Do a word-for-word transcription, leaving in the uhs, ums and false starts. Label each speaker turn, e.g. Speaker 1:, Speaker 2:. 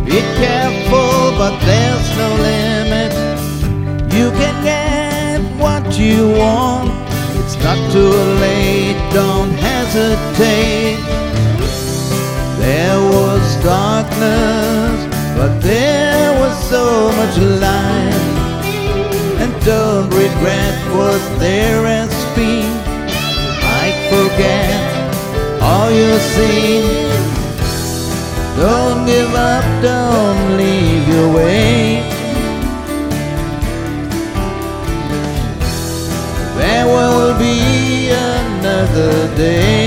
Speaker 1: Be careful, but there's no limit. You can get what you want. It's not too late, don't hesitate. There was darkness, but there was so much light. And don't regret what there has been. Might forget all you've seen. Don't give up, don't leave your way. There will be another day.